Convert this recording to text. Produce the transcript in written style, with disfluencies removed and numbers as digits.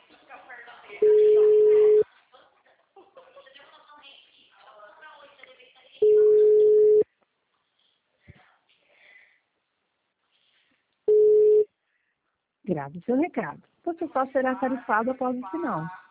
Grave seu recado. Você só será tarifado após o sinal.